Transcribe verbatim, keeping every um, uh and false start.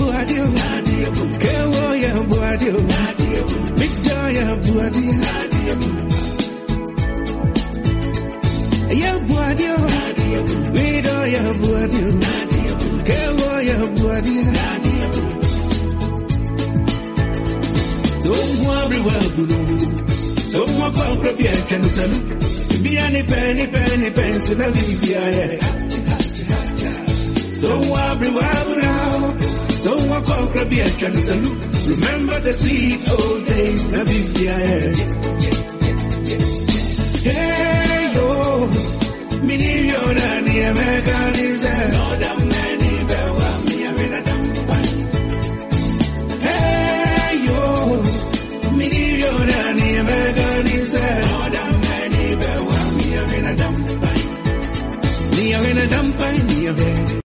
buadio, kewo ya buadio, Victor ya buadio, ya buadio, Vido ya buadio, kewo ya buadio. Don't worry, well, don't walk out of your cancer. Be any penny, penny, penny, na Libya. Don't worry, well, now. Don't walk out of your cancer. Remember the sweet old days, na Libya. Hey, yo, million and the American is a